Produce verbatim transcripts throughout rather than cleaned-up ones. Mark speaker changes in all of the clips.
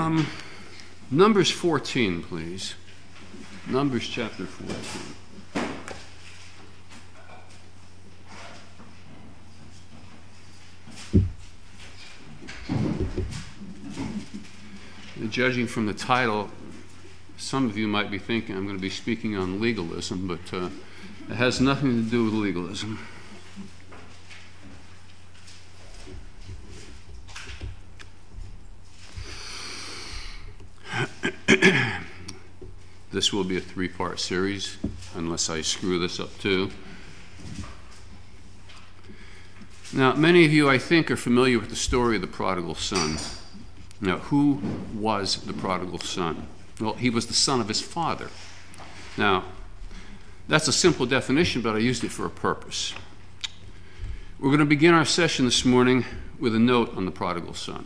Speaker 1: Um, Numbers fourteen, please. Numbers chapter fourteen. Judging from the title, some of you might be thinking I'm going to be speaking on legalism, but uh, it has nothing to do with legalism. This will be a three-part series, unless I screw this up too. Now, many of you, I think, are familiar with the story of the prodigal son. Now, who was the prodigal son? Well, he was the son of his father. Now, that's a simple definition, but I used it for a purpose. We're going to begin our session this morning with a note on the prodigal son.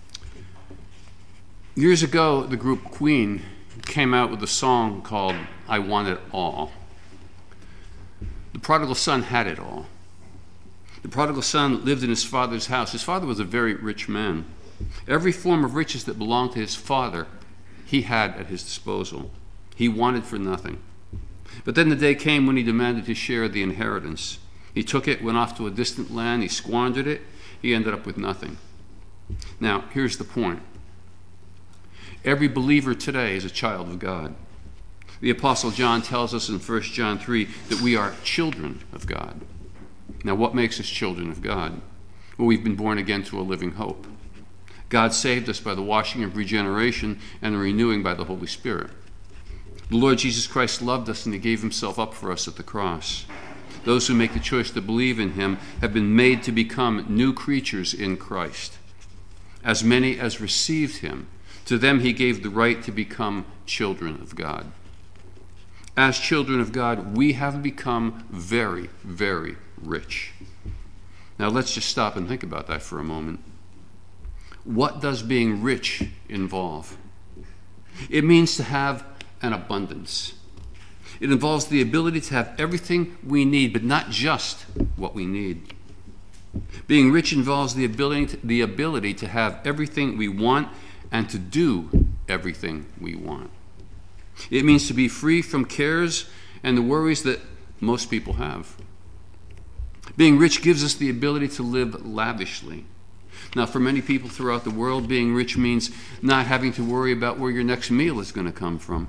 Speaker 1: Years ago, the group Queen came out with a song called I Want It All. The prodigal son had it all. The prodigal son lived in his father's house. His father was a very rich man. Every form of riches that belonged to his father, he had at his disposal. He wanted for nothing. But then the day came when he demanded his share of the inheritance. He took it, went off to a distant land, he squandered it, he ended up with nothing. Now, here's the point. Every believer today is a child of God. The Apostle John tells us in First John three that we are children of God. Now, what makes us children of God? Well, we've been born again to a living hope. God saved us by the washing of regeneration and the renewing by the Holy Spirit. The Lord Jesus Christ loved us and he gave himself up for us at the cross. Those who make the choice to believe in him have been made to become new creatures in Christ. As many as received him, to them he gave the right to become children of God. As children of God, we have become very, very rich. Now let's just stop and think about that for a moment. What does being rich involve? It means to have an abundance. It involves the ability to have everything we need, but not just what we need. Being rich involves the ability to, the ability to have everything we want and to do everything we want. It means to be free from cares and the worries that most people have. Being rich gives us the ability to live lavishly. Now, for many people throughout the world, being rich means not having to worry about where your next meal is going to come from.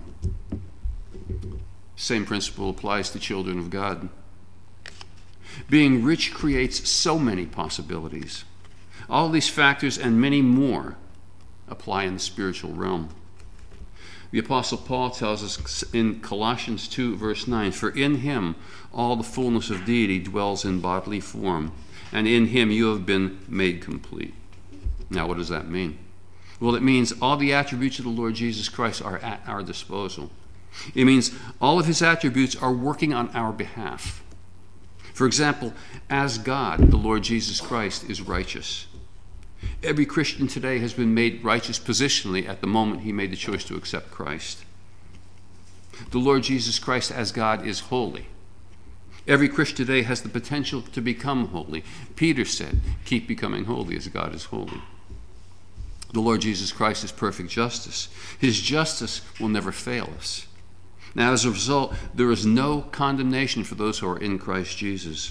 Speaker 1: Same principle applies to children of God. Being rich creates so many possibilities. All these factors and many more apply in the spiritual realm. The Apostle Paul tells us in Colossians two, verse nine, for in him all the fullness of deity dwells in bodily form, and in him you have been made complete. Now, what does that mean? Well, it means all the attributes of the Lord Jesus Christ are at our disposal. It means all of his attributes are working on our behalf. For example, as God, the Lord Jesus Christ is righteous. Every Christian today has been made righteous positionally at the moment he made the choice to accept Christ. The Lord Jesus Christ as God is holy. Every Christian today has the potential to become holy. Peter said, keep becoming holy as God is holy. The Lord Jesus Christ is perfect justice. His justice will never fail us. Now, as a result, there is no condemnation for those who are in Christ Jesus.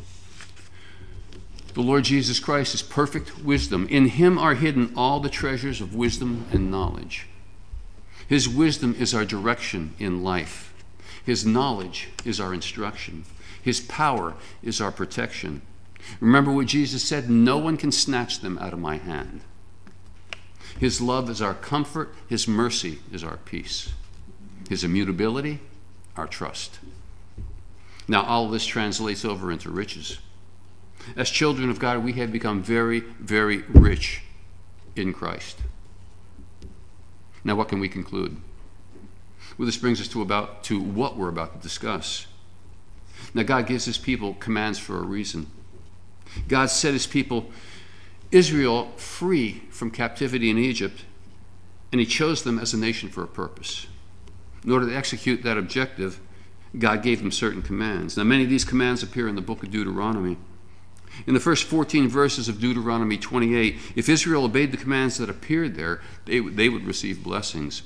Speaker 1: The Lord Jesus Christ is perfect wisdom. In him are hidden all the treasures of wisdom and knowledge. His wisdom is our direction in life. His knowledge is our instruction. His power is our protection. Remember what Jesus said, no one can snatch them out of my hand. His love is our comfort. His mercy is our peace. His immutability, our trust. Now, all of this translates over into riches. As children of God, we have become very, very rich in Christ. Now, what can we conclude? Well, this brings us to about to what we're about to discuss. Now, God gives his people commands for a reason. God set his people, Israel, free from captivity in Egypt, and he chose them as a nation for a purpose. In order to execute that objective, God gave them certain commands. Now, many of these commands appear in the book of Deuteronomy. In the first fourteen verses of Deuteronomy twenty-eight, if Israel obeyed the commands that appeared there, they, they would receive blessings.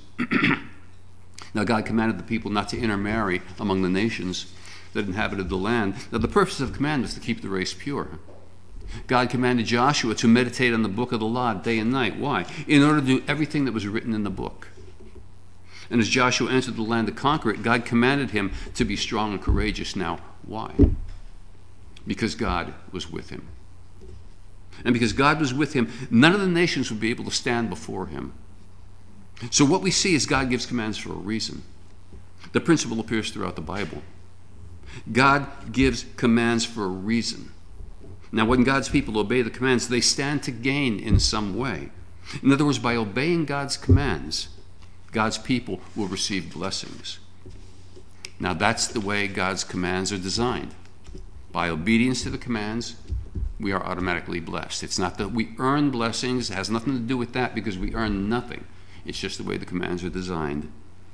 Speaker 1: Now, God commanded the people not to intermarry among the nations that inhabited the land. Now, the purpose of the command was to keep the race pure. God commanded Joshua to meditate on the book of the law day and night. Why? In order to do everything that was written in the book. And as Joshua entered the land to conquer it, God commanded him to be strong and courageous. Now, why? Because God was with him. And because God was with him, none of the nations would be able to stand before him. So what we see is God gives commands for a reason. The principle appears throughout the Bible. God gives commands for a reason. Now, when God's people obey the commands, they stand to gain in some way. In other words, by obeying God's commands, God's people will receive blessings. Now, that's the way God's commands are designed. By obedience to the commands, we are automatically blessed. It's not that we earn blessings. It has nothing to do with that because we earn nothing. It's just the way the commands are designed.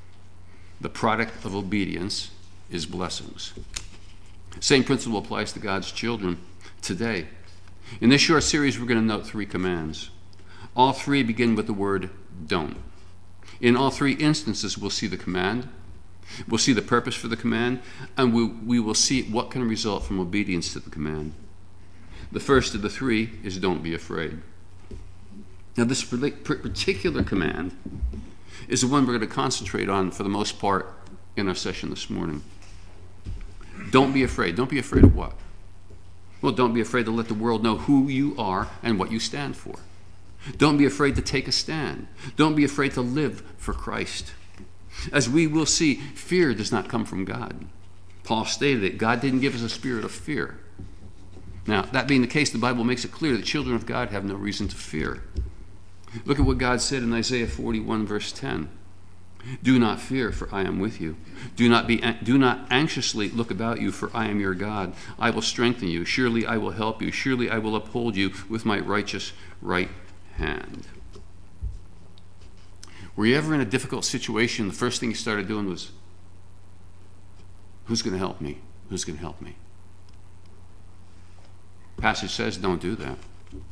Speaker 1: The product of obedience is blessings. Same principle applies to God's children today. In this short series, we're going to note three commands. All three begin with the word don't. In all three instances, we'll see the command, we'll see the purpose for the command, and we, we will see what can result from obedience to the command. The first of the three is don't be afraid. Now, this particular command is the one we're going to concentrate on for the most part in our session this morning. Don't be afraid. Don't be afraid of what? Well, don't be afraid to let the world know who you are and what you stand for. Don't be afraid to take a stand. Don't be afraid to live for Christ. As we will see, fear does not come from God. Paul stated it. God didn't give us a spirit of fear. Now, that being the case, the Bible makes it clear that children of God have no reason to fear. Look at what God said in Isaiah forty-one, verse ten. Do not fear, for I am with you. Do not be, do not anxiously look about you, for I am your God. I will strengthen you. Surely I will help you. Surely I will uphold you with my righteous right hand. Were you ever in a difficult situation? The first thing you started doing was, who's going to help me? Who's going to help me? The passage says don't do that.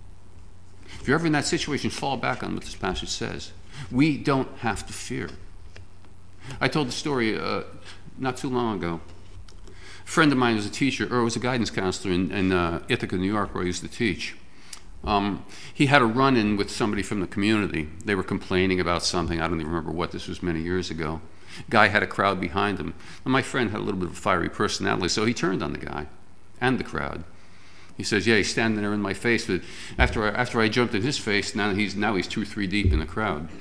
Speaker 1: If you're ever in that situation, fall back on what this passage says. We don't have to fear. I told the story uh, not too long ago. A friend of mine was a teacher, or was a guidance counselor in, in uh, Ithaca, New York, where I used to teach. Um, he had a run-in with somebody from the community. They were complaining about something. I don't even remember what. This was many years ago. Guy had a crowd behind him. And my friend had a little bit of a fiery personality, so he turned on the guy and the crowd. He says, yeah, he's standing there in my face. But after I, after I jumped in his face, now he's, now he's two, three deep in the crowd.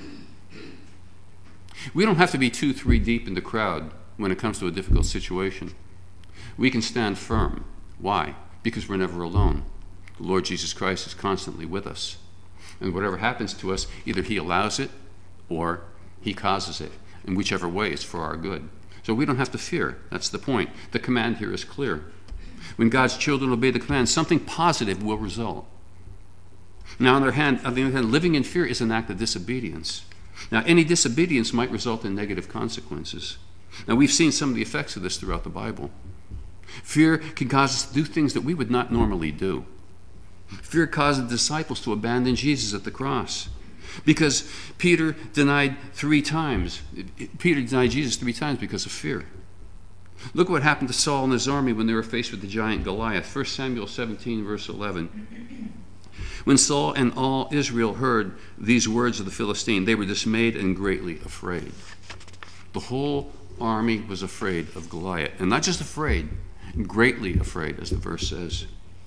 Speaker 1: We don't have to be two, three deep in the crowd when it comes to a difficult situation. We can stand firm. Why? Because we're never alone. The Lord Jesus Christ is constantly with us. And whatever happens to us, either he allows it or he causes it. In whichever way, it's for our good. So we don't have to fear. That's the point. The command here is clear. When God's children obey the command, something positive will result. Now, on the other hand, on the other hand, living in fear is an act of disobedience. Now, any disobedience might result in negative consequences. Now, we've seen some of the effects of this throughout the Bible. Fear can cause us to do things that we would not normally do. Fear caused the disciples to abandon Jesus at the cross because Peter denied three times. Peter denied Jesus three times because of fear. Look what happened to Saul and his army when they were faced with the giant Goliath. First Samuel seventeen, verse eleven. When Saul and all Israel heard these words of the Philistine, they were dismayed and greatly afraid. The whole army was afraid of Goliath. And not just afraid, greatly afraid, as the verse says.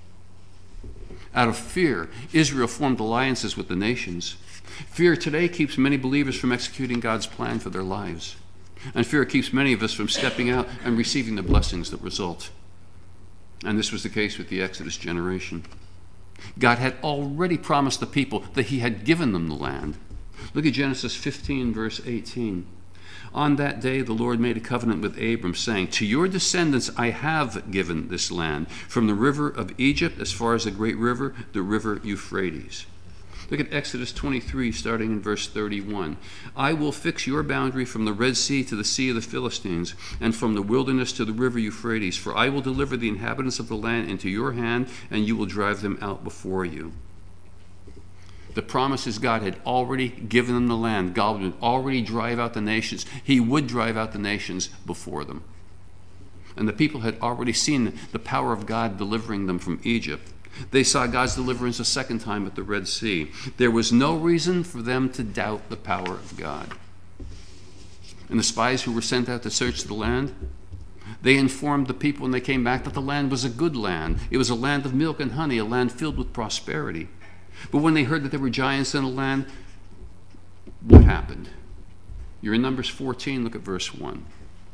Speaker 1: Out of fear, Israel formed alliances with the nations. Fear today keeps many believers from executing God's plan for their lives. And fear keeps many of us from stepping out and receiving the blessings that result. And this was the case with the Exodus generation. God had already promised the people that he had given them the land. Look at Genesis fifteen, verse eighteen. On that day the Lord made a covenant with Abram, saying, to your descendants I have given this land, from the river of Egypt as far as the great river, the river Euphrates. Look at Exodus twenty-three, starting in verse thirty-one. I will fix your boundary from the Red Sea to the Sea of the Philistines, and from the wilderness to the river Euphrates. For I will deliver the inhabitants of the land into your hand, and you will drive them out before you. The promises God had already given them the land. God would already drive out the nations. He would drive out the nations before them. And the people had already seen the power of God delivering them from Egypt. They saw God's deliverance a second time at the Red Sea. There was no reason for them to doubt the power of God. And the spies who were sent out to search the land, they informed the people when they came back that the land was a good land. It was a land of milk and honey, a land filled with prosperity. But when they heard that there were giants in the land, what happened? You're in Numbers fourteen, look at verse one.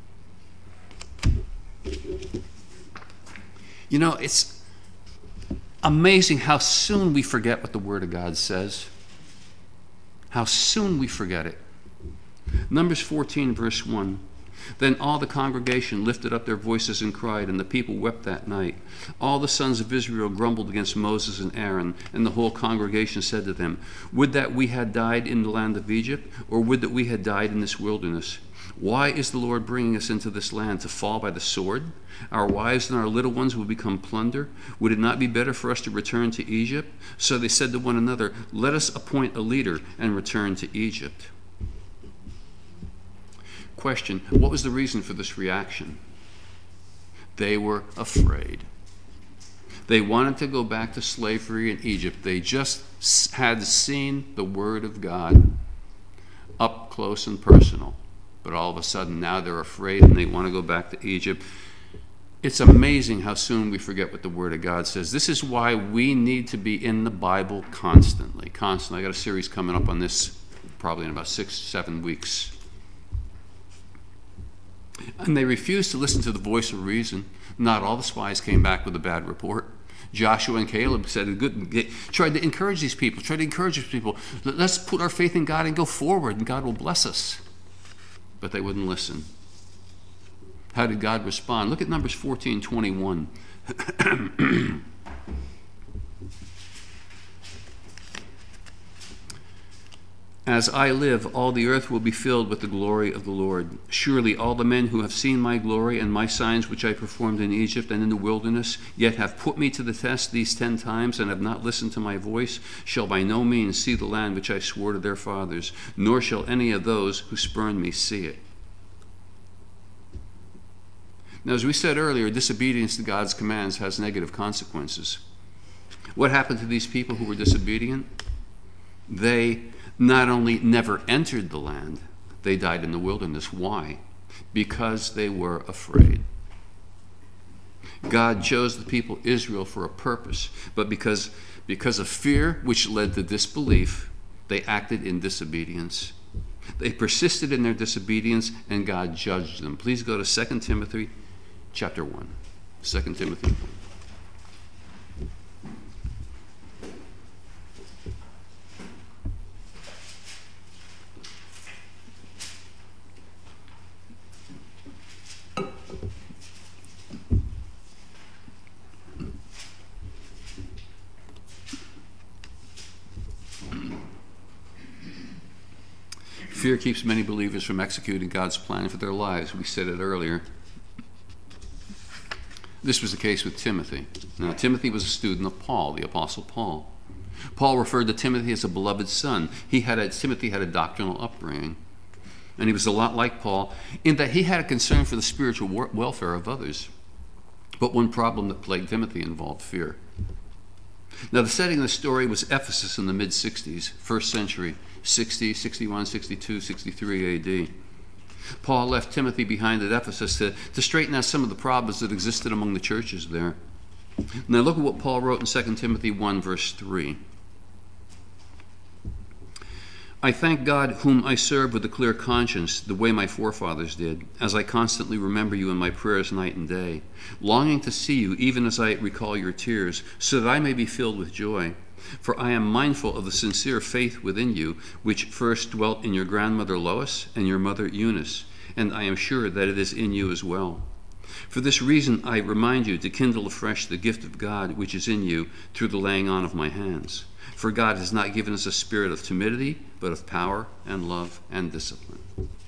Speaker 1: You know, it's amazing how soon we forget what the Word of God says. How soon we forget it. Numbers fourteen, verse one. Then all the congregation lifted up their voices and cried, and the people wept that night. All the sons of Israel grumbled against Moses and Aaron, and the whole congregation said to them, Would that we had died in the land of Egypt, or would that we had died in this wilderness? Why is the Lord bringing us into this land to fall by the sword? Our wives and our little ones will become plunder. Would it not be better for us to return to Egypt? So they said to one another, Let us appoint a leader and return to Egypt. Question, what was the reason for this reaction? They were afraid. They wanted to go back to slavery in Egypt. They just had seen the Word of God up close and personal. But all of a sudden now they're afraid and they want to go back to Egypt. It's amazing how soon we forget what the Word of God says. This is why we need to be in the Bible constantly. Constantly. I got a series coming up on this probably in about six, seven weeks. And they refused to listen to the voice of reason. Not all the spies came back with a bad report. Joshua and Caleb said, "Good." They tried to encourage these people, tried to encourage these people. Let's put our faith in God and go forward, and God will bless us. But they wouldn't listen. How did God respond? Look at Numbers fourteen twenty-one. As I live, all the earth will be filled with the glory of the Lord. Surely all the men who have seen my glory and my signs which I performed in Egypt and in the wilderness, yet have put me to the test these ten times and have not listened to my voice, shall by no means see the land which I swore to their fathers, nor shall any of those who spurn me see it. Now, as we said earlier, disobedience to God's commands has negative consequences. What happened to these people who were disobedient? They not only never entered the land, they died in the wilderness. Why? Because they were afraid. God chose the people Israel for a purpose, but because, because of fear, which led to disbelief, they acted in disobedience. They persisted in their disobedience, and God judged them. Please go to Second Timothy chapter one. Second Timothy one. Fear keeps many believers from executing God's plan for their lives. We said it earlier. This was the case with Timothy. Now, Timothy was a student of Paul, the Apostle Paul. Paul referred to Timothy as a beloved son. He had a, Timothy had a doctrinal upbringing. And he was a lot like Paul in that he had a concern for the spiritual welfare of others. But one problem that plagued Timothy involved fear. Now, the setting of the story was Ephesus in the mid-sixties, first century, sixty, sixty-one, sixty-two, sixty-three A D. Paul left Timothy behind at Ephesus to, to straighten out some of the problems that existed among the churches there. Now look at what Paul wrote in Second Timothy one, verse three. I thank God whom I serve with a clear conscience, the way my forefathers did, as I constantly remember you in my prayers night and day, longing to see you even as I recall your tears, so that I may be filled with joy. For I am mindful of the sincere faith within you, which first dwelt in your grandmother Lois and your mother Eunice, and I am sure that it is in you as well. For this reason I remind you to kindle afresh the gift of God which is in you through the laying on of my hands. For God has not given us a spirit of timidity, but of power and love and discipline.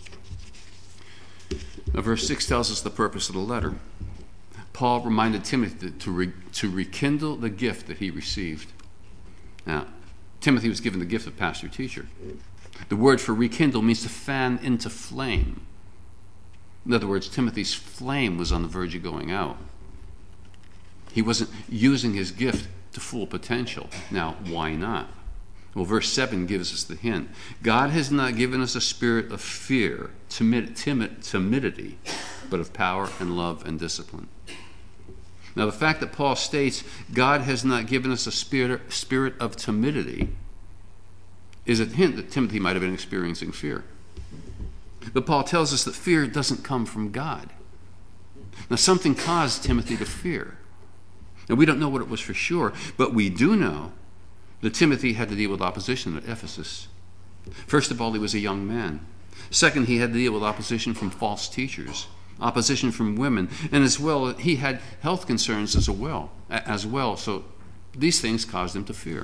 Speaker 1: Now, verse six tells us the purpose of the letter. Paul reminded Timothy to, re, to rekindle the gift that he received. Now, Timothy was given the gift of pastor-teacher. The word for rekindle means to fan into flame. In other words, Timothy's flame was on the verge of going out. He wasn't using his gift to full potential. Now, why not? Well, verse seven gives us the hint. God has not given us a spirit of fear, timid, timid, timidity, but of power and love and discipline. Now, the fact that Paul states God has not given us a spirit, spirit of timidity is a hint that Timothy might have been experiencing fear. But Paul tells us that fear doesn't come from God. Now, something caused Timothy to fear. Now, we don't know what it was for sure, but we do know that Timothy had to deal with opposition at Ephesus. First of all, he was a young man. Second, he had to deal with opposition from false teachers, opposition from women, and as well, he had health concerns as well. As well. So these things caused him to fear.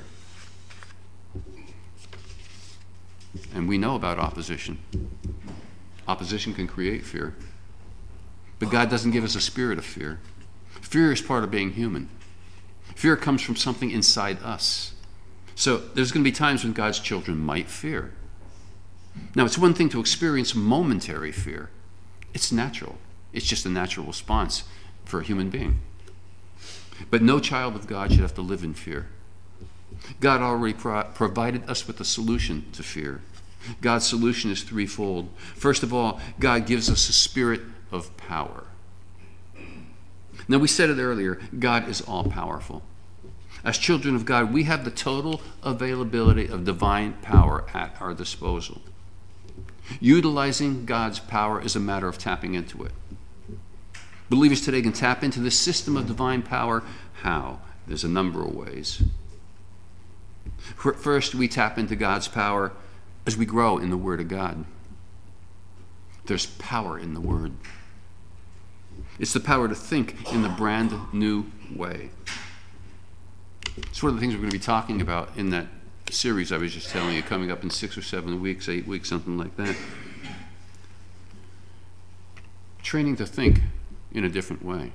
Speaker 1: And we know about opposition. Opposition can create fear. But God doesn't give us a spirit of fear. Fear is part of being human. Fear comes from something inside us. So there's going to be times when God's children might fear. Now, it's one thing to experience momentary fear. It's natural. It's just a natural response for a human being. But no child of God should have to live in fear. God already pro- provided us with a solution to fear. God's solution is threefold. First of all, God gives us a spirit of power. Now, we said it earlier, God is all-powerful. As children of God, we have the total availability of divine power at our disposal. Utilizing God's power is a matter of tapping into it. Believers today can tap into this system of divine power. How? There's a number of ways. First, we tap into God's power as we grow in the Word of God. There's power in the Word. It's the power to think in the brand new way. It's one of the things we're going to be talking about in that series I was just telling you, coming up in six or seven weeks, eight weeks, something like that. Training to think in a different way.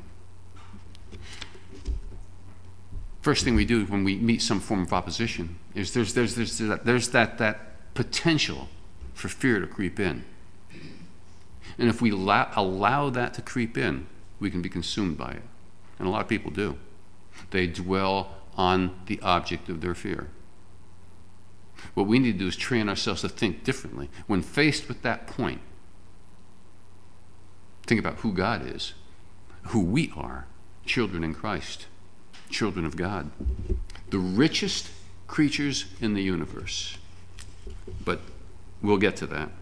Speaker 1: First thing we do when we meet some form of opposition is there's there's there's that, there's that that potential for fear to creep in. And if we allow, allow that to creep in, we can be consumed by it. And a lot of people do. They dwell on the object of their fear. What we need to do is train ourselves to think differently. When faced with that point, think about who God is, who we are, children in Christ, children of God, the richest creatures in the universe. But we'll get to that.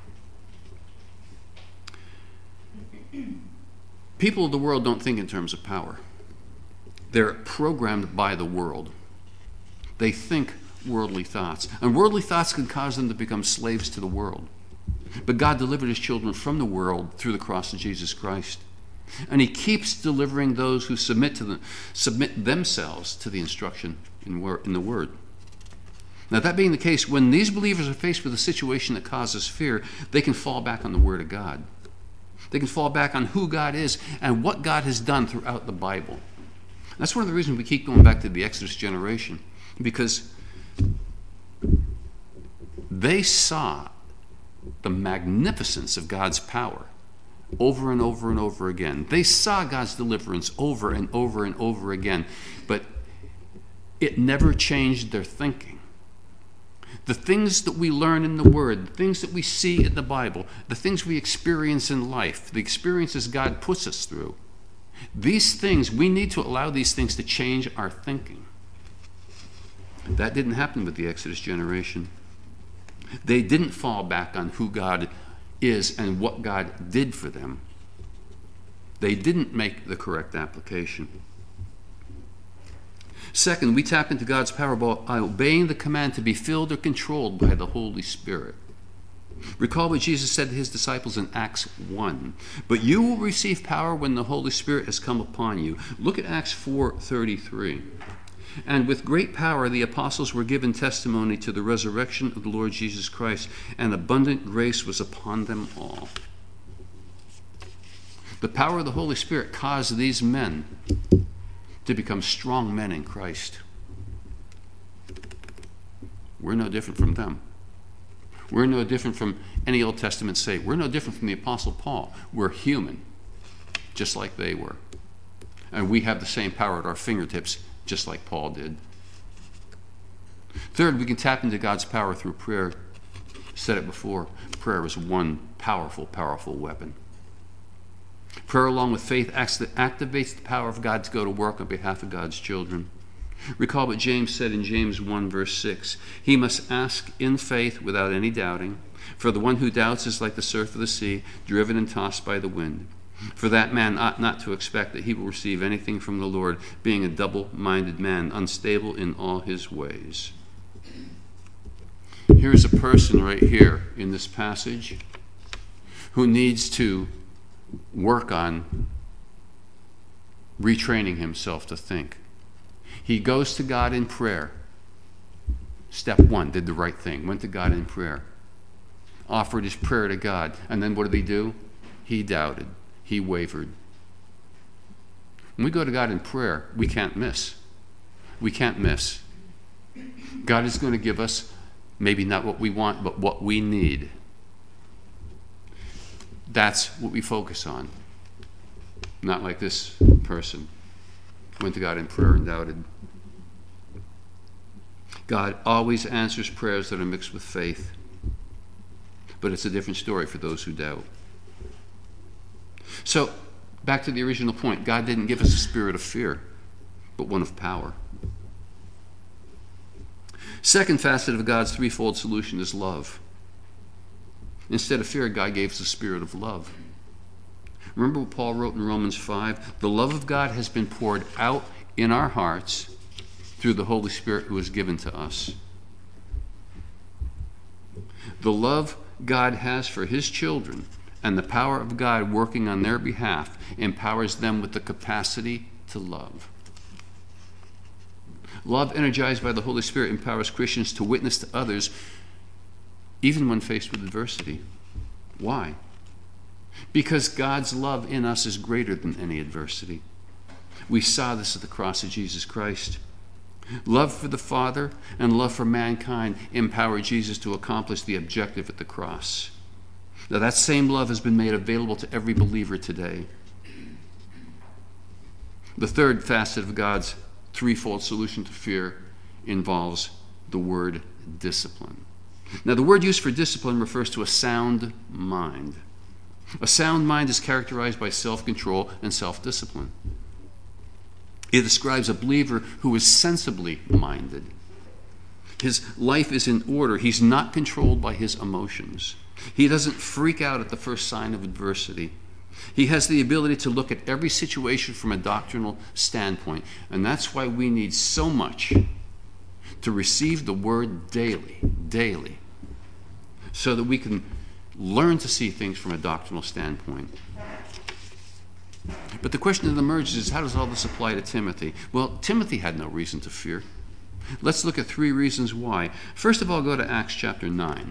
Speaker 1: People of the world don't think in terms of power. They're programmed by the world. They think worldly thoughts. And worldly thoughts can cause them to become slaves to the world. But God delivered his children from the world through the cross of Jesus Christ. And he keeps delivering those who submit to the, submit themselves to the instruction in, wor- in the Word. Now, that being the case, when these believers are faced with a situation that causes fear, they can fall back on the Word of God. They can fall back on who God is and what God has done throughout the Bible. That's one of the reasons we keep going back to the Exodus generation, because they saw the magnificence of God's power over and over and over again. They saw God's deliverance over and over and over again, but it never changed their thinking. The things that we learn in the Word, the things that we see in the Bible, the things we experience in life, the experiences God puts us through, these things, we need to allow these things to change our thinking. That didn't happen with the Exodus generation. They didn't fall back on who God is and what God did for them. They didn't make the correct application. Second, we tap into God's power by obeying the command to be filled or controlled by the Holy Spirit. Recall what Jesus said to his disciples in Acts one. But you will receive power when the Holy Spirit has come upon you. Look at Acts four thirty-three. And with great power the apostles were given testimony to the resurrection of the Lord Jesus Christ, and abundant grace was upon them all. The power of the Holy Spirit caused these men to become strong men in Christ. We're no different from them. We're no different from any Old Testament saint. We're no different from the Apostle Paul. We're human, just like they were. And we have the same power at our fingertips, just like Paul did. Third, we can tap into God's power through prayer. I said it before. Prayer is one powerful, powerful weapon. Prayer, along with faith, activates the power of God to go to work on behalf of God's children. Recall what James said in James one, verse six. He must ask in faith without any doubting. For the one who doubts is like the surf of the sea, driven and tossed by the wind. For that man ought not to expect that he will receive anything from the Lord, being a double-minded man, unstable in all his ways. Here's a person right here in this passage who needs to work on retraining himself to think. He goes to God in prayer. Step one, did the right thing. Went to God in prayer. Offered his prayer to God. And then what did he do? He doubted. He wavered. When we go to God in prayer, we can't miss. We can't miss. God is going to give us maybe not what we want, but what we need. That's what we focus on. Not like this person. Went to God in prayer and doubted. God always answers prayers that are mixed with faith. But it's a different story for those who doubt. So, back to the original point. God didn't give us a spirit of fear, but one of power. Second facet of God's threefold solution is love. Instead of fear, God gave us a spirit of love. Remember what Paul wrote in Romans five? The love of God has been poured out in our hearts through the Holy Spirit who is given to us. The love God has for his children and the power of God working on their behalf empowers them with the capacity to love. Love energized by the Holy Spirit empowers Christians to witness to others even when faced with adversity. Why? Because God's love in us is greater than any adversity. We saw this at the cross of Jesus Christ. Love for the Father and love for mankind empowered Jesus to accomplish the objective at the cross. Now, that same love has been made available to every believer today. The third facet of God's threefold solution to fear involves the word discipline. Now, the word used for discipline refers to a sound mind. A sound mind is characterized by self-control and self-discipline. It describes a believer who is sensibly minded. His life is in order. He's not controlled by his emotions. He doesn't freak out at the first sign of adversity. He has the ability to look at every situation from a doctrinal standpoint. And that's why we need so much to receive the word daily, daily, so that we can learn to see things from a doctrinal standpoint. But the question that emerges is, how does all this apply to Timothy? Well, Timothy had no reason to fear. Let's look at three reasons why. First of all, go to Acts chapter nine.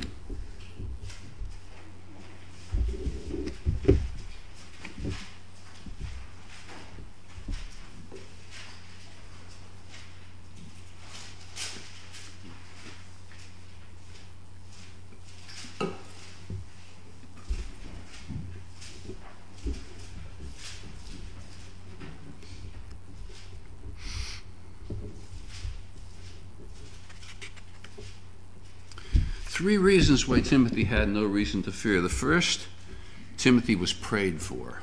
Speaker 1: Three reasons why Timothy had no reason to fear. The first, Timothy was prayed for.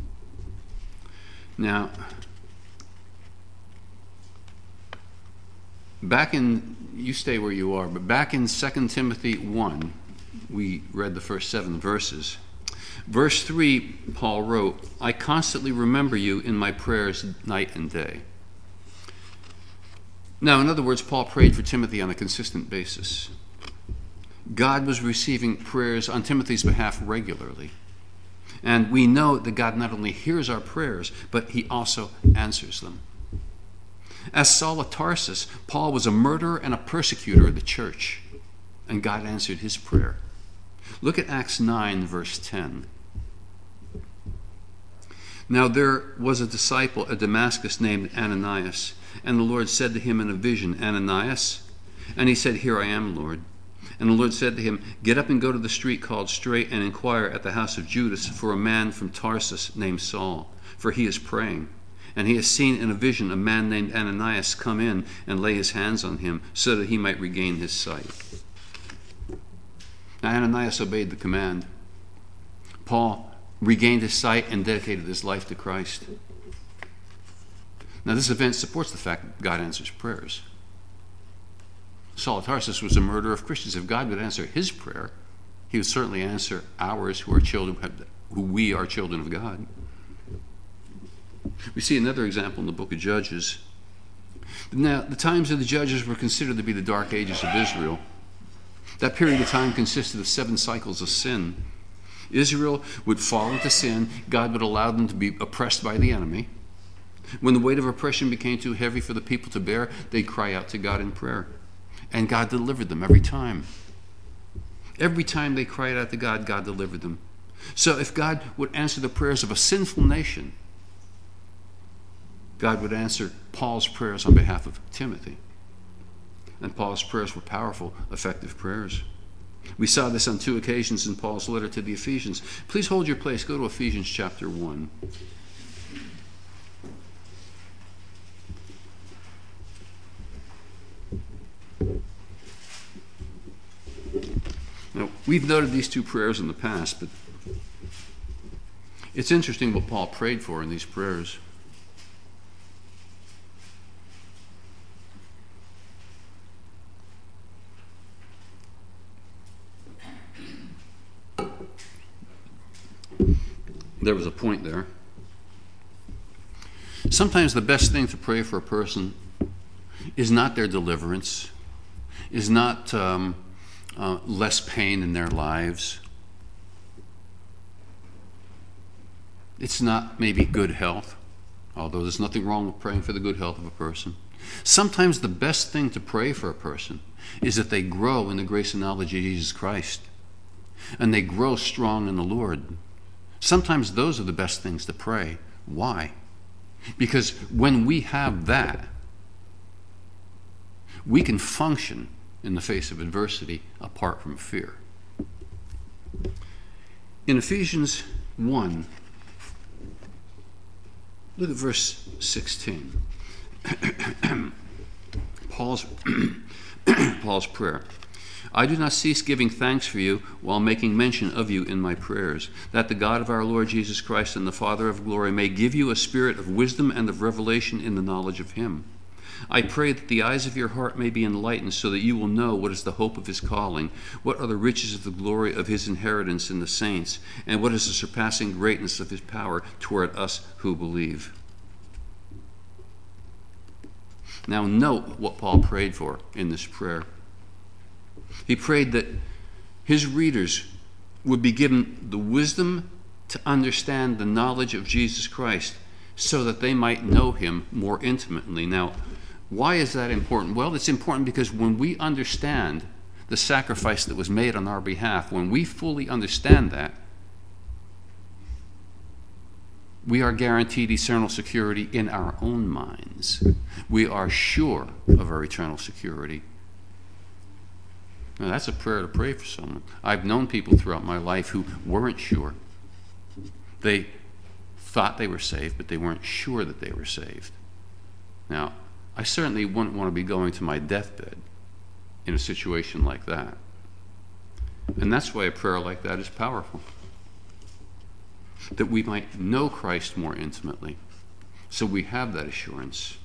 Speaker 1: Now, back in, you stay where you are, but back in Second Timothy one, we read the first seven verses. Verse three, Paul wrote, I constantly remember you in my prayers night and day. Now, in other words, Paul prayed for Timothy on a consistent basis. God was receiving prayers on Timothy's behalf regularly. And we know that God not only hears our prayers, but he also answers them. As Saul of Tarsus, Paul was a murderer and a persecutor of the church, and God answered his prayer. Look at Acts nine, verse ten. Now there was a disciple at Damascus named Ananias, and the Lord said to him in a vision, Ananias? And he said, Here I am, Lord. And the Lord said to him, Get up and go to the street called Straight, and inquire at the house of Judas for a man from Tarsus named Saul, for he is praying. And he has seen in a vision a man named Ananias come in and lay his hands on him, so that he might regain his sight. Now Ananias obeyed the command. Paul regained his sight and dedicated his life to Christ. Now this event supports the fact that God answers prayers. Saul of Tarsus was a murderer of Christians. If God would answer his prayer, he would certainly answer ours who are children, who we are children of God. We see another example in the book of Judges. Now, the times of the Judges were considered to be the dark ages of Israel. That period of time consisted of seven cycles of sin. Israel would fall into sin. God would allow them to be oppressed by the enemy. When the weight of oppression became too heavy for the people to bear, they'd cry out to God in prayer. And God delivered them every time. Every time they cried out to God, God delivered them. So if God would answer the prayers of a sinful nation, God would answer Paul's prayers on behalf of Timothy. And Paul's prayers were powerful, effective prayers. We saw this on two occasions in Paul's letter to the Ephesians. Please hold your place. Go to Ephesians chapter one. Now, we've noted these two prayers in the past, but it's interesting what Paul prayed for in these prayers. There was a point there. Sometimes the best thing to pray for a person is not their deliverance, is not um, uh, less pain in their lives. It's not maybe good health, although there's nothing wrong with praying for the good health of a person. Sometimes the best thing to pray for a person is that they grow in the grace and knowledge of Jesus Christ, and they grow strong in the Lord. Sometimes those are the best things to pray. Why? Because when we have that, we can function in the face of adversity apart from fear. In Ephesians one, look at verse sixteen. Paul's, Paul's prayer. I do not cease giving thanks for you while making mention of you in my prayers, that the God of our Lord Jesus Christ and the Father of glory may give you a spirit of wisdom and of revelation in the knowledge of him. I pray that the eyes of your heart may be enlightened, so that you will know what is the hope of his calling, what are the riches of the glory of his inheritance in the saints, and what is the surpassing greatness of his power toward us who believe. Now note what Paul prayed for in this prayer. He prayed that his readers would be given the wisdom to understand the knowledge of Jesus Christ, so that they might know him more intimately. Now, why is that important? Well, it's important because when we understand the sacrifice that was made on our behalf, when we fully understand that, we are guaranteed eternal security in our own minds. We are sure of our eternal security. Now, that's a prayer to pray for someone. I've known people throughout my life who weren't sure. They thought they were saved, but they weren't sure that they were saved. Now, I certainly wouldn't want to be going to my deathbed in a situation like that. And that's why a prayer like that is powerful. That we might know Christ more intimately, so we have that assurance.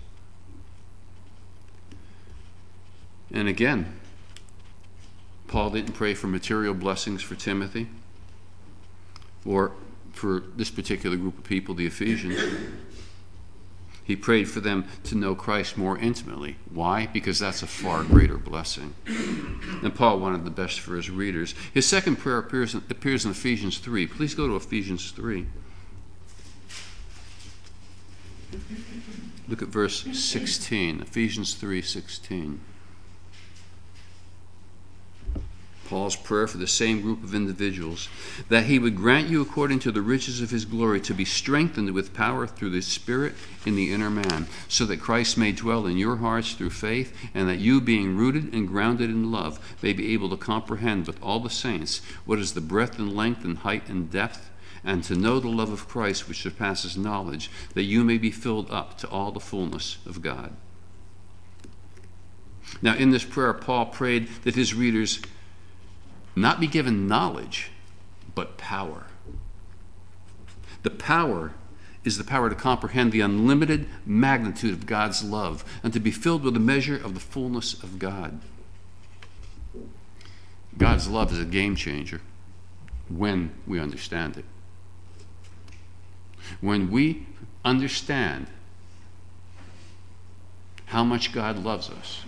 Speaker 1: And again, Paul didn't pray for material blessings for Timothy or for this particular group of people, the Ephesians. He prayed for them to know Christ more intimately. Why? Because that's a far greater blessing. And Paul wanted the best for his readers. His second prayer appears in, appears in Ephesians three. Please go to Ephesians three. Look at verse sixteen, Ephesians three sixteen. Paul's prayer for the same group of individuals, that he would grant you according to the riches of his glory to be strengthened with power through the Spirit in the inner man, so that Christ may dwell in your hearts through faith, and that you, being rooted and grounded in love, may be able to comprehend with all the saints what is the breadth and length and height and depth, and to know the love of Christ which surpasses knowledge, that you may be filled up to all the fullness of God. Now, in this prayer, Paul prayed that his readers not be given knowledge, but power. The power is the power to comprehend the unlimited magnitude of God's love and to be filled with a measure of the fullness of God. God's love is a game changer when we understand it. When we understand how much God loves us,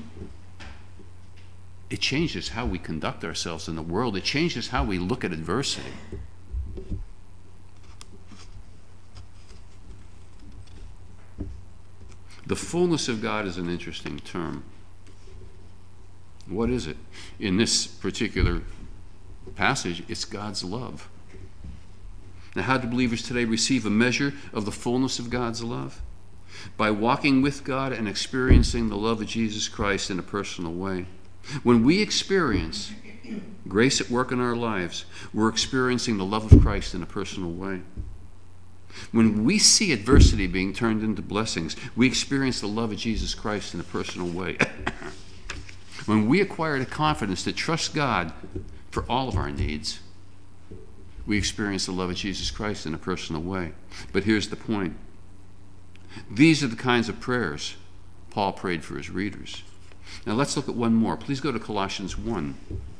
Speaker 1: it changes how we conduct ourselves in the world. It changes how we look at adversity. The fullness of God is an interesting term. What is it? In this particular passage, it's God's love. Now, how do believers today receive a measure of the fullness of God's love? By walking with God and experiencing the love of Jesus Christ in a personal way. When we experience grace at work in our lives, we're experiencing the love of Christ in a personal way. When we see adversity being turned into blessings, we experience the love of Jesus Christ in a personal way. When we acquire the confidence to trust God for all of our needs, we experience the love of Jesus Christ in a personal way. But here's the point. These are the kinds of prayers Paul prayed for his readers. Now let's look at one more. Please go to Colossians one.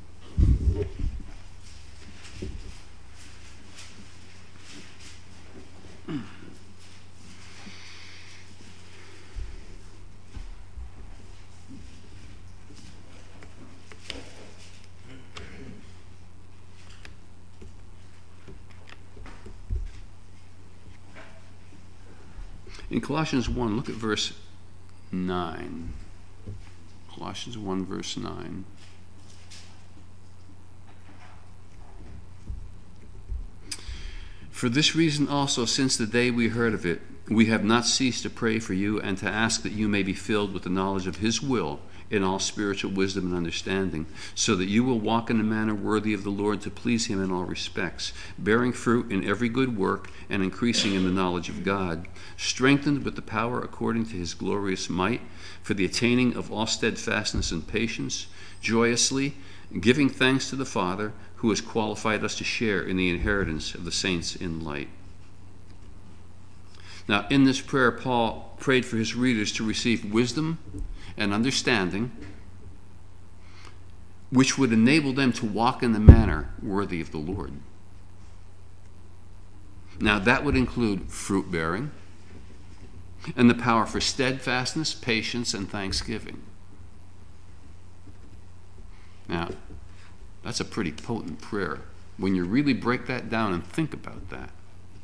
Speaker 1: In Colossians one, look at verse nine. Colossians one, verse nine. For this reason also, since the day we heard of it, we have not ceased to pray for you and to ask that you may be filled with the knowledge of his will in all spiritual wisdom and understanding, so that you will walk in a manner worthy of the Lord, to please him in all respects, bearing fruit in every good work and increasing in the knowledge of God, strengthened with the power according to his glorious might, for the attaining of all steadfastness and patience, joyously giving thanks to the Father, who has qualified us to share in the inheritance of the saints in light. Now, in this prayer, Paul prayed for his readers to receive wisdom and understanding, which would enable them to walk in the manner worthy of the Lord. Now, that would include fruit bearing and the power for steadfastness, patience, and thanksgiving. Now, that's a pretty potent prayer when you really break that down and think about that.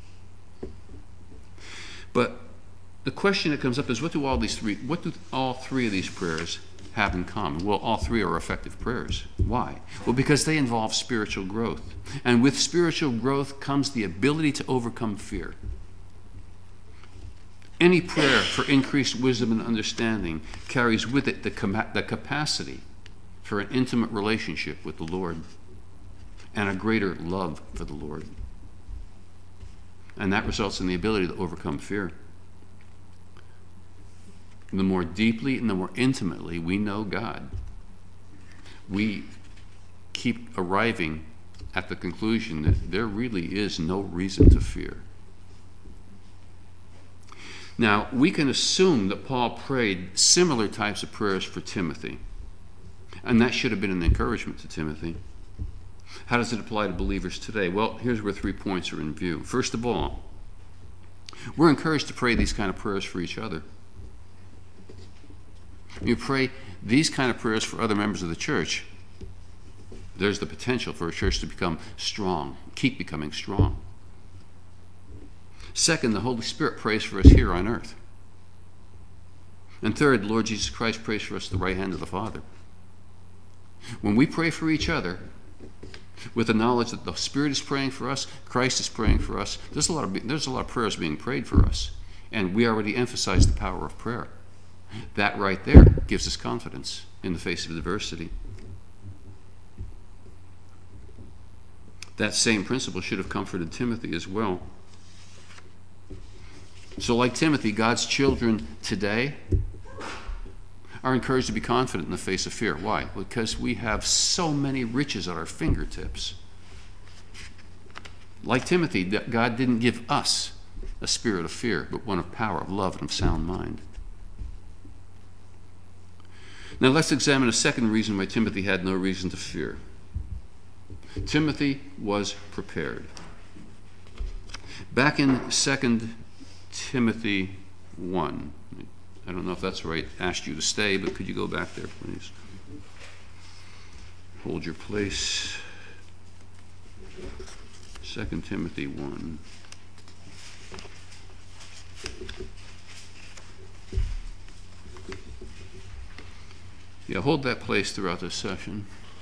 Speaker 1: But the question that comes up is, what do all these three, what do all three of these prayers have in common? Well, all three are effective prayers. Why? Well, because they involve spiritual growth. And with spiritual growth comes the ability to overcome fear. Any prayer for increased wisdom and understanding carries with it the, com- the capacity for an intimate relationship with the Lord and a greater love for the Lord. And that results in the ability to overcome fear. The more deeply and the more intimately we know God, we keep arriving at the conclusion that there really is no reason to fear. Now, we can assume that Paul prayed similar types of prayers for Timothy, and that should have been an encouragement to Timothy. How does it apply to believers today? Well, here's where three points are in view. First of all, we're encouraged to pray these kind of prayers for each other. You pray these kind of prayers for other members of the church, there's the potential for a church to become strong, keep becoming strong. Second, the Holy Spirit prays for us here on earth. And third, the Lord Jesus Christ prays for us at the right hand of the Father. When we pray for each other, with the knowledge that the Spirit is praying for us, Christ is praying for us, there's a lot of, there's a lot of prayers being prayed for us. And we already emphasized the power of prayer. That right there gives us confidence in the face of adversity. That same principle should have comforted Timothy as well. So like Timothy, God's children today are encouraged to be confident in the face of fear. Why? Because we have so many riches at our fingertips. Like Timothy, God didn't give us a spirit of fear, but one of power, of love, and of sound mind. Now let's examine a second reason why Timothy had no reason to fear. Timothy was prepared. Back in Second Timothy one, I don't know if that's right, asked you to stay, but could you go back there, please? Hold your place. Second Timothy one. Yeah, hold that place throughout this session.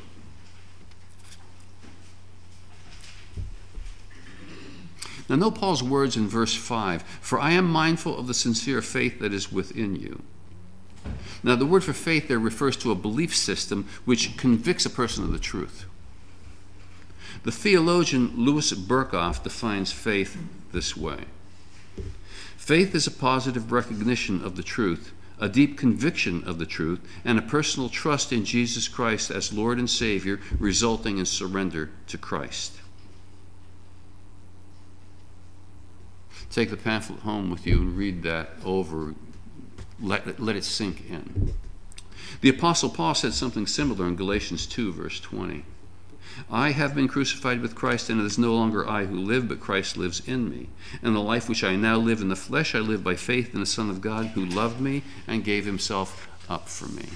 Speaker 1: Now, note Paul's words in verse five. For I am mindful of the sincere faith that is within you. Now, the word for faith there refers to a belief system which convicts a person of the truth. The theologian Louis Berkhoff defines faith this way. Faith is a positive recognition of the truth, a deep conviction of the truth, and a personal trust in Jesus Christ as Lord and Savior, resulting in surrender to Christ. Take the pamphlet home with you and read that over. Let, let it sink in. The Apostle Paul said something similar in Galatians two, verse twenty. I have been crucified with Christ, and it is no longer I who live, but Christ lives in me. And the life which I now live in the flesh, I live by faith in the Son of God, who loved me and gave himself up for me.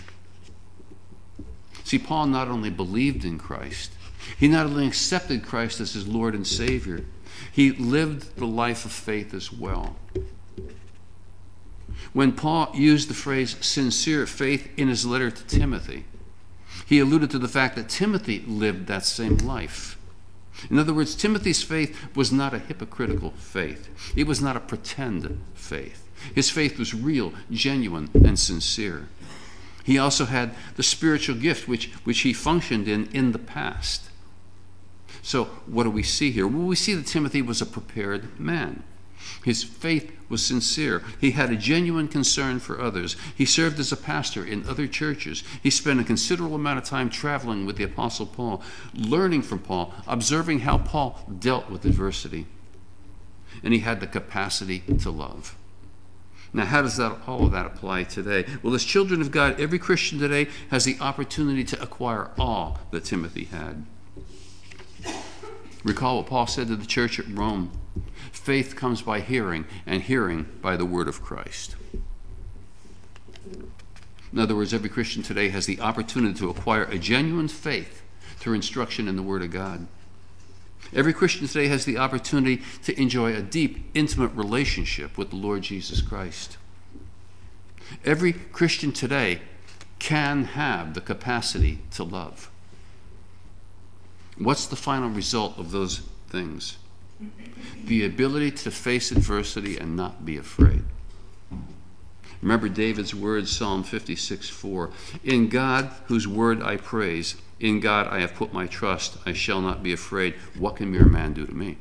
Speaker 1: See, Paul not only believed in Christ, he not only accepted Christ as his Lord and Savior, he lived the life of faith as well. When Paul used the phrase sincere faith in his letter to Timothy, he alluded to the fact that Timothy lived that same life. In other words, Timothy's faith was not a hypocritical faith. It was not a pretend faith. His faith was real, genuine, and sincere. He also had the spiritual gift which, which he functioned in in the past. So what do we see here? Well, we see that Timothy was a prepared man. His faith was sincere. He had a genuine concern for others. He served as a pastor in other churches. He spent a considerable amount of time traveling with the Apostle Paul, learning from Paul, observing how Paul dealt with adversity. And he had the capacity to love. Now, how does that, all of that apply today? Well, as children of God, every Christian today has the opportunity to acquire all that Timothy had. Recall what Paul said to the church at Rome. Faith comes by hearing, and hearing by the word of Christ. In other words, every Christian today has the opportunity to acquire a genuine faith through instruction in the Word of God. Every Christian today has the opportunity to enjoy a deep, intimate relationship with the Lord Jesus Christ. Every Christian today can have the capacity to love. What's the final result of those things? The ability to face adversity and not be afraid. Remember David's words, Psalm fifty-six four. In God, whose word I praise, in God I have put my trust, I shall not be afraid. What can mere man do to me?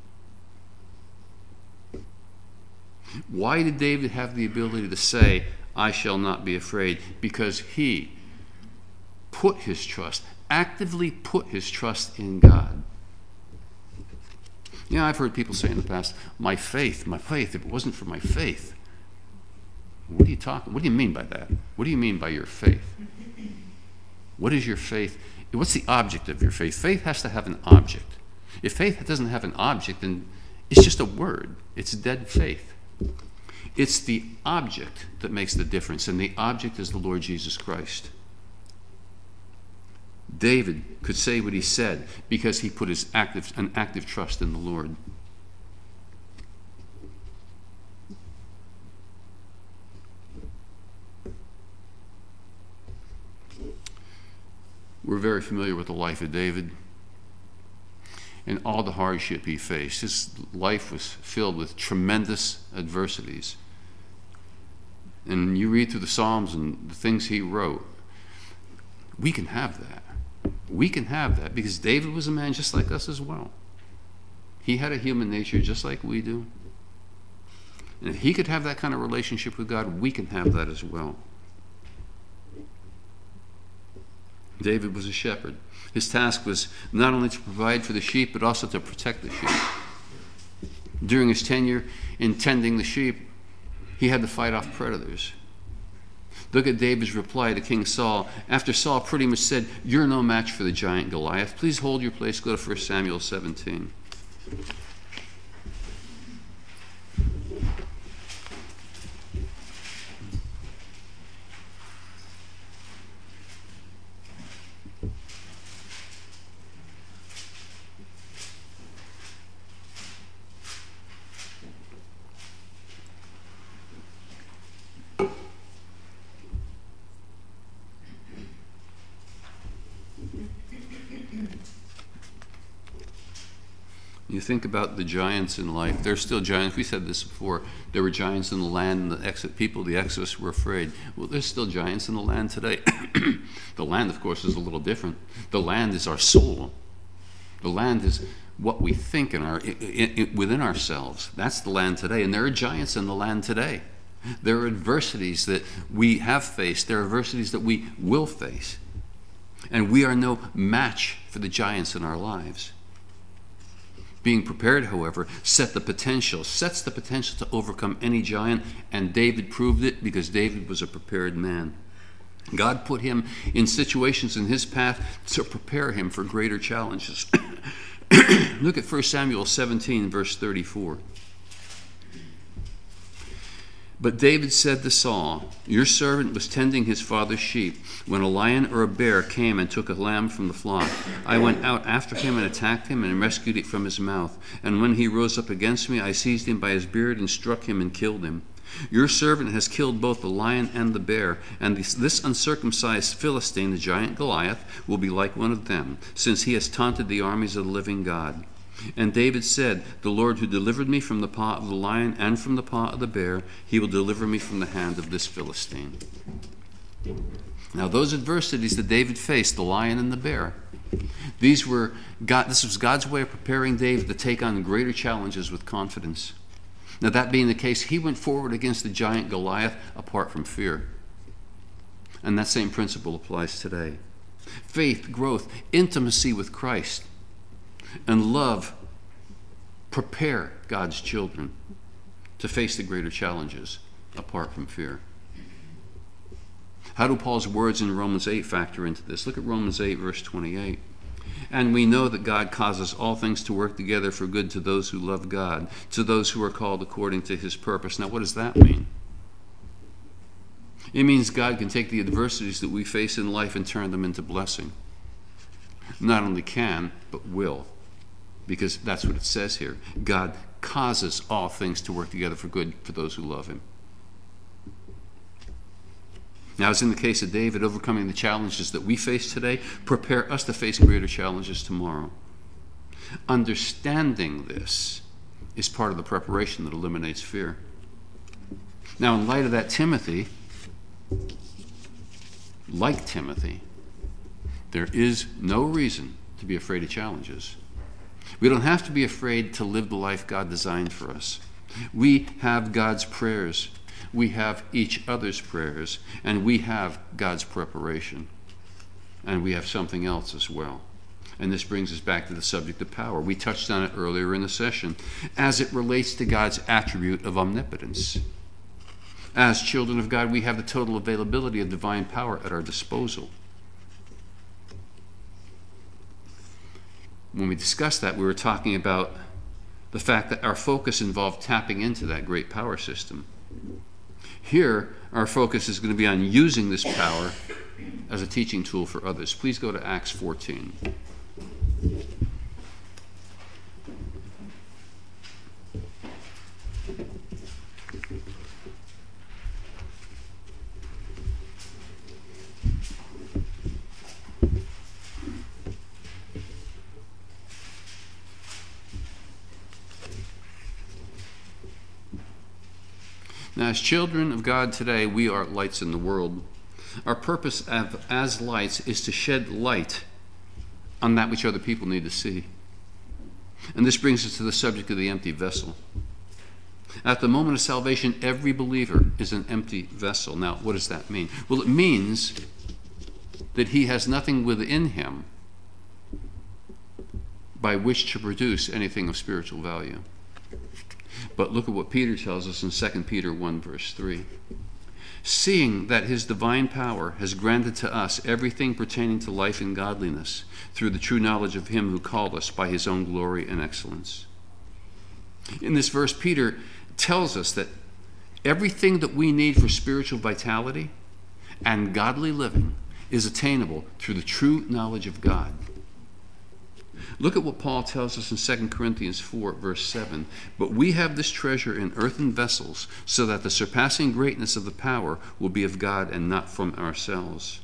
Speaker 1: Why did David have the ability to say, I shall not be afraid? Because he put his trust, actively put his trust in God. You know, I've heard people say in the past, my faith, my faith, if it wasn't for my faith. What are you talking? What do you mean by that? What do you mean by your faith? What is your faith? What's the object of your faith? Faith has to have an object. If faith doesn't have an object, then it's just a word. It's dead faith. It's the object that makes the difference, and the object is the Lord Jesus Christ. David could say what he said because he put his active, an active trust in the Lord. We're very familiar with the life of David and all the hardship he faced. His life was filled with tremendous adversities. And you read through the Psalms and the things he wrote, we can have that. We can have that because David was a man just like us as well. He had a human nature just like we do. And if he could have that kind of relationship with God, we can have that as well. David was a shepherd. His task was not only to provide for the sheep, but also to protect the sheep. During his tenure in tending the sheep, he had to fight off predators. Look at David's reply to King Saul. After Saul pretty much said, "You're no match for the giant Goliath. Please hold your place." Go to First Samuel seventeen. You think about the giants in life. There's still giants. We said this before. There were giants in the land, and the exit people, the Exodus, were afraid. Well, there's still giants in the land today. The land, of course, is a little different. The land is our soul. The land is what we think in our it, it, within ourselves. That's the land today. And there are giants in the land today. There are adversities that we have faced. There are adversities that we will face. And we are no match for the giants in our lives. Being prepared, however, set the potential, sets the potential to overcome any giant, and David proved it because David was a prepared man. God put him in situations in his path to prepare him for greater challenges. Look at First Samuel seventeen, verse thirty-four. But David said to Saul, "Your servant was tending his father's sheep when a lion or a bear came and took a lamb from the flock. I went out after him and attacked him and rescued it from his mouth. And when he rose up against me, I seized him by his beard and struck him and killed him. Your servant has killed both the lion and the bear, and this, this uncircumcised Philistine, the giant Goliath, will be like one of them, since he has taunted the armies of the living God." And David said, "The Lord who delivered me from the paw of the lion and from the paw of the bear, he will deliver me from the hand of this Philistine." Now those adversities that David faced, the lion and the bear, these were God, this was God's way of preparing David to take on greater challenges with confidence. Now that being the case, he went forward against the giant Goliath apart from fear. And that same principle applies today. Faith, growth, intimacy with Christ, and love prepare God's children to face the greater challenges apart from fear. How do Paul's words in Romans eight factor into this? Look at Romans eight, verse twenty-eight. "And we know that God causes all things to work together for good to those who love God, to those who are called according to his purpose." Now, what does that mean? It means God can take the adversities that we face in life and turn them into blessing. Not only can, but will. Because that's what it says here. God causes all things to work together for good for those who love him. Now, as in the case of David, overcoming the challenges that we face today prepare us to face greater challenges tomorrow. Understanding this is part of the preparation that eliminates fear. Now, in light of that, Timothy, like Timothy, there is no reason to be afraid of challenges. We don't have to be afraid to live the life God designed for us. We have God's prayers. We have each other's prayers. And we have God's preparation. And we have something else as well. And this brings us back to the subject of power. We touched on it earlier in the session as it relates to God's attribute of omnipotence. As children of God, we have the total availability of divine power at our disposal. When we discussed that, we were talking about the fact that our focus involved tapping into that great power system. Here, our focus is going to be on using this power as a teaching tool for others. Please go to Acts fourteen. Now, as children of God today, we are lights in the world. Our purpose as lights is to shed light on that which other people need to see. And this brings us to the subject of the empty vessel. At the moment of salvation, every believer is an empty vessel. Now, what does that mean? Well, it means that he has nothing within him by which to produce anything of spiritual value. But look at what Peter tells us in Second Peter one, verse three. Seeing that his divine power has granted to us everything pertaining to life and godliness through the true knowledge of him who called us by his own glory and excellence. In this verse, Peter tells us that everything that we need for spiritual vitality and godly living is attainable through the true knowledge of God. Look at what Paul tells us in Second Corinthians four, verse seven. But we have this treasure in earthen vessels, so that the surpassing greatness of the power will be of God and not from ourselves.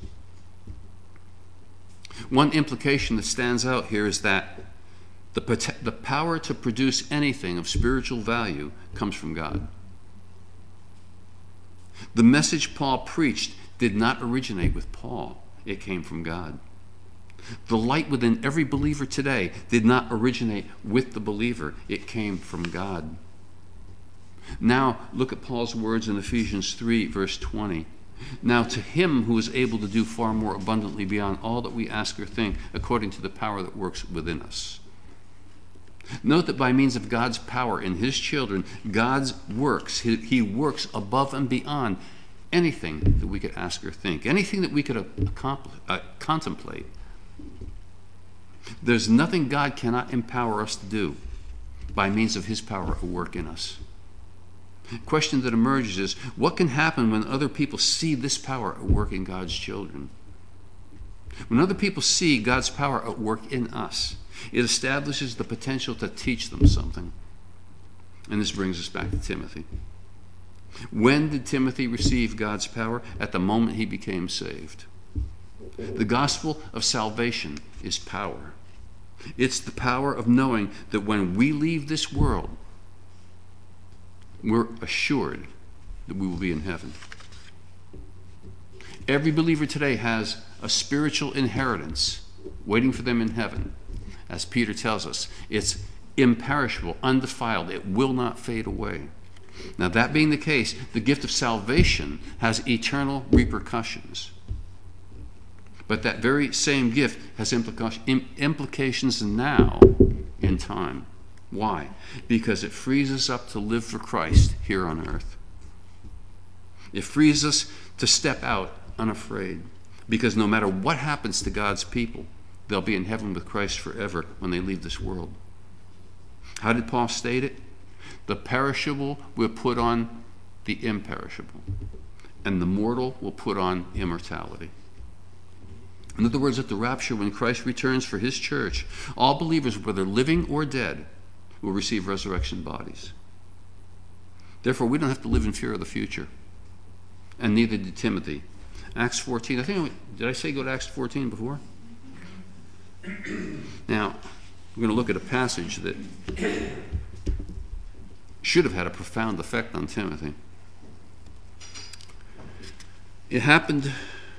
Speaker 1: One implication that stands out here is that the, the power to produce anything of spiritual value comes from God. The message Paul preached did not originate with Paul. It came from God. The light within every believer today did not originate with the believer. It came from God. Now, look at Paul's words in Ephesians three, verse twenty. Now, to him who is able to do far more abundantly beyond all that we ask or think, according to the power that works within us. Note that by means of God's power in his children, God's works, he, he works above and beyond anything that we could ask or think, anything that we could accomplish, uh, contemplate. There's nothing God cannot empower us to do by means of his power at work in us. The question that emerges is, what can happen when other people see this power at work in God's children? When other people see God's power at work in us, it establishes the potential to teach them something. And this brings us back to Timothy. When did Timothy receive God's power? At the moment he became saved. The gospel of salvation is power. It's the power of knowing that when we leave this world, we're assured that we will be in heaven. Every believer today has a spiritual inheritance waiting for them in heaven. As Peter tells us, it's imperishable, undefiled. It will not fade away. Now, that being the case, the gift of salvation has eternal repercussions. But that very same gift has implications now in time. Why? Because it frees us up to live for Christ here on earth. It frees us to step out unafraid. Because no matter what happens to God's people, they'll be in heaven with Christ forever when they leave this world. How did Paul state it? The perishable will put on the imperishable, and the mortal will put on immortality. In other words, at the rapture, when Christ returns for his church, all believers, whether living or dead, will receive resurrection bodies. Therefore, we don't have to live in fear of the future, and neither did Timothy. Acts fourteen, I think, did I say go to Acts fourteen before? Now, we're going to look at a passage that should have had a profound effect on Timothy. It happened,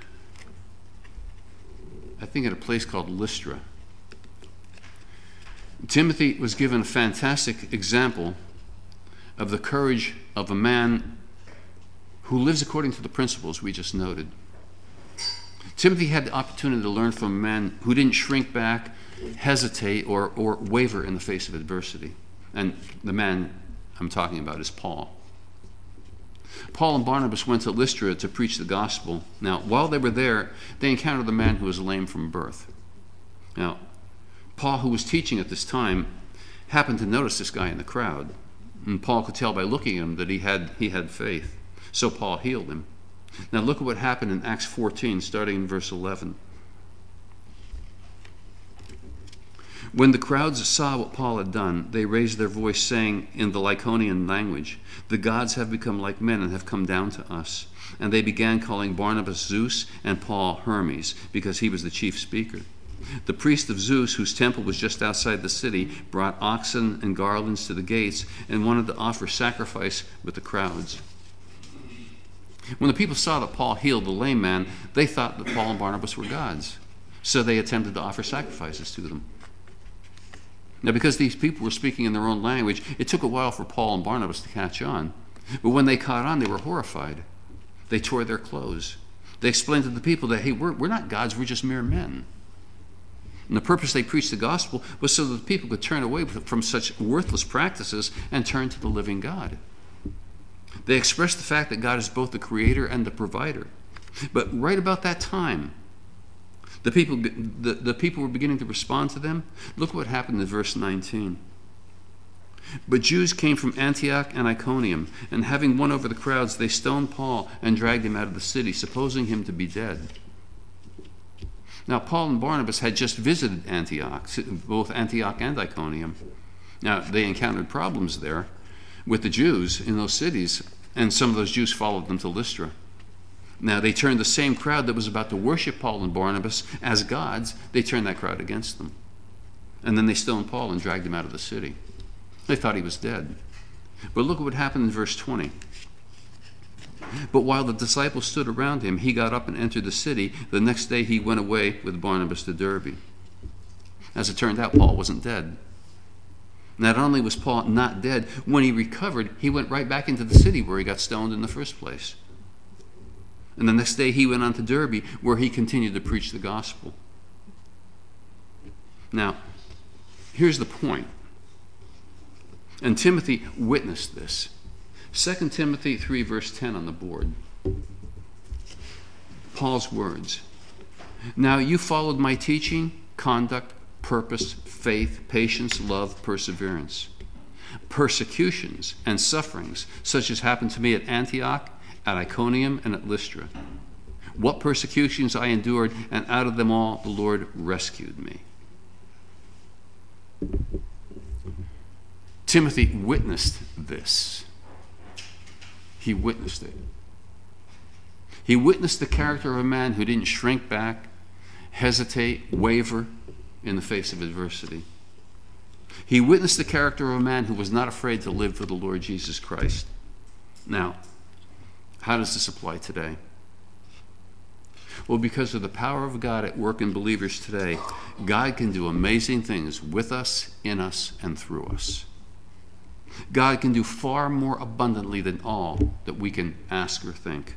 Speaker 1: I think, at a place called Lystra. Timothy was given a fantastic example of the courage of a man who lives according to the principles we just noted. Timothy had the opportunity to learn from a man who didn't shrink back, hesitate, or, or waver in the face of adversity. And the man I'm talking about is Paul. Paul and Barnabas went to Lystra to preach the gospel. Now, while they were there, they encountered a man who was lame from birth. Now, Paul, who was teaching at this time, happened to notice this guy in the crowd. And Paul could tell by looking at him that he had, he had faith. So Paul healed him. Now look at what happened in Acts fourteen, starting in verse eleven. When the crowds saw what Paul had done, they raised their voice, saying in the Lycaonian language, "The gods have become like men and have come down to us." And they began calling Barnabas Zeus and Paul Hermes, because he was the chief speaker. The priest of Zeus, whose temple was just outside the city, brought oxen and garlands to the gates and wanted to offer sacrifice with the crowds. When the people saw that Paul healed the lame man, they thought that Paul and Barnabas were gods. So they attempted to offer sacrifices to them. Now, because these people were speaking in their own language, it took a while for Paul and Barnabas to catch on. But when they caught on, they were horrified. They tore their clothes. They explained to the people that, hey, we're, we're not gods, we're just mere men. And the purpose they preached the gospel was so that the people could turn away from such worthless practices and turn to the living God. They expressed the fact that God is both the creator and the provider. But right about that time, the people, the, the people were beginning to respond to them. Look what happened in verse nineteen. But Jews came from Antioch and Iconium, and having won over the crowds, they stoned Paul and dragged him out of the city, supposing him to be dead. Now, Paul and Barnabas had just visited Antioch, both Antioch and Iconium. Now, they encountered problems there with the Jews in those cities, and some of those Jews followed them to Lystra. Now, they turned the same crowd that was about to worship Paul and Barnabas as gods, they turned that crowd against them. And then they stoned Paul and dragged him out of the city. They thought he was dead. But look at what happened in verse twenty. But while the disciples stood around him, he got up and entered the city. The next day he went away with Barnabas to Derbe. As it turned out, Paul wasn't dead. Not only was Paul not dead, when he recovered, he went right back into the city where he got stoned in the first place. And the next day he went on to Derbe, where he continued to preach the gospel. Now, here's the point. And Timothy witnessed this. Second Timothy three, verse ten on the board. Paul's words. Now you followed my teaching, conduct, purpose, faith, patience, love, perseverance, persecutions and sufferings, such as happened to me at Antioch, at Iconium, and at Lystra. What persecutions I endured, and out of them all the Lord rescued me. Timothy witnessed this. He witnessed it. He witnessed the character of a man who didn't shrink back, hesitate, waver in the face of adversity. He witnessed the character of a man who was not afraid to live for the Lord Jesus Christ. Now, how does this apply today? Well, because of the power of God at work in believers today, God can do amazing things with us, in us, and through us. God can do far more abundantly than all that we can ask or think,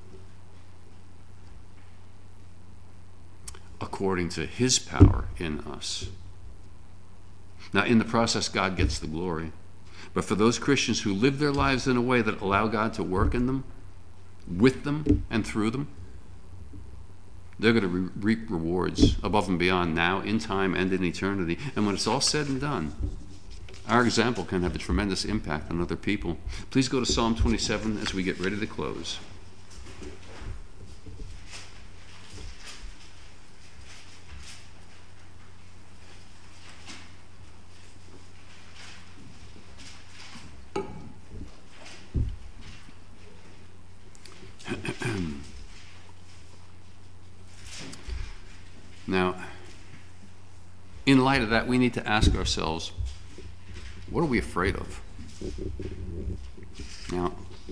Speaker 1: according to his power in us. Now, in the process, God gets the glory. But for those Christians who live their lives in a way that allow God to work in them, with them, and through them, they're going to re- reap rewards above and beyond now, in time, and in eternity. And when it's all said and done, our example can have a tremendous impact on other people. Please go to Psalm twenty-seven as we get ready to close. Now, in light of that, we need to ask ourselves, what are we afraid of? Now,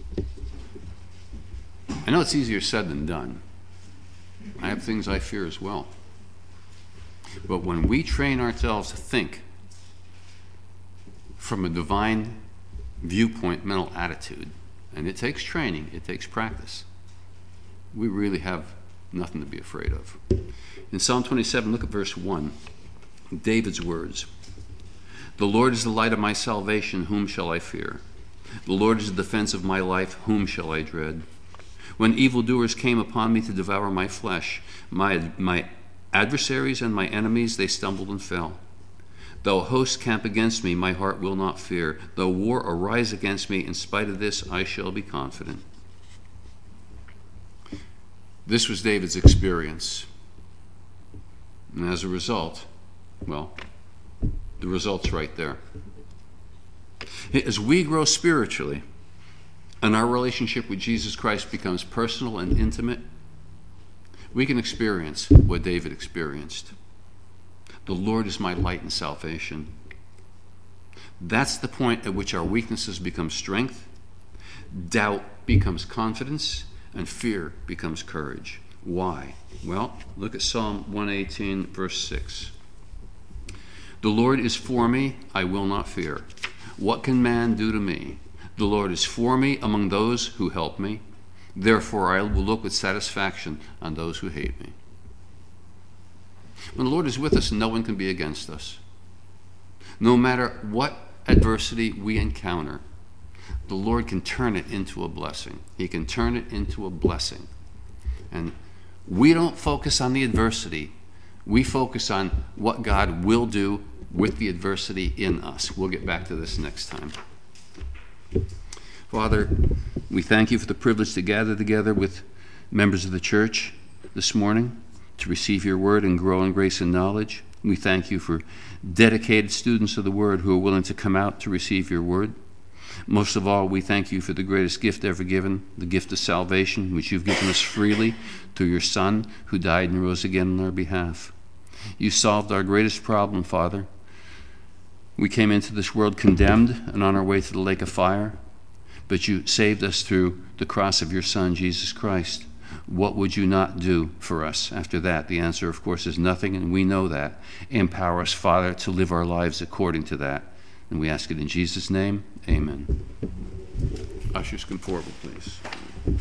Speaker 1: I know it's easier said than done. I have things I fear as well. But when we train ourselves to think from a divine viewpoint, mental attitude, and it takes training, it takes practice, we really have nothing to be afraid of. In Psalm twenty-seven, look at verse one. David's words. The Lord is the light of my salvation, whom shall I fear? The Lord is the defense of my life, whom shall I dread? When evildoers came upon me to devour my flesh, my, my adversaries and my enemies, they stumbled and fell. Though hosts camp against me, my heart will not fear. Though war arise against me, in spite of this, I shall be confident. This was David's experience. And as a result, well, the result's right there. As we grow spiritually and our relationship with Jesus Christ becomes personal and intimate, we can experience what David experienced. The Lord is my light and salvation. That's the point at which our weaknesses become strength, doubt becomes confidence, and fear becomes courage. Why? Well, look at Psalm one eighteen, verse six. The Lord is for me, I will not fear. What can man do to me? The Lord is for me among those who help me. Therefore I will look with satisfaction on those who hate me. When the Lord is with us, no one can be against us. No matter what adversity we encounter, the Lord can turn it into a blessing. He can turn it into a blessing. And we don't focus on the adversity. We focus on what God will do with the adversity in us. We'll get back to this next time. Father, we thank you for the privilege to gather together with members of the church this morning to receive your word and grow in grace and knowledge. We thank you for dedicated students of the word who are willing to come out to receive your word. Most of all, we thank you for the greatest gift ever given, the gift of salvation, which you've given us freely through your Son, who died and rose again on our behalf. You solved our greatest problem, Father. We came into this world condemned and on our way to the lake of fire, but you saved us through the cross of your Son, Jesus Christ. What would you not do for us after that? The answer, of course, is nothing, and we know that. Empower us, Father, to live our lives according to that. And we ask it in Jesus' name. Amen. Ushers, come forward, please.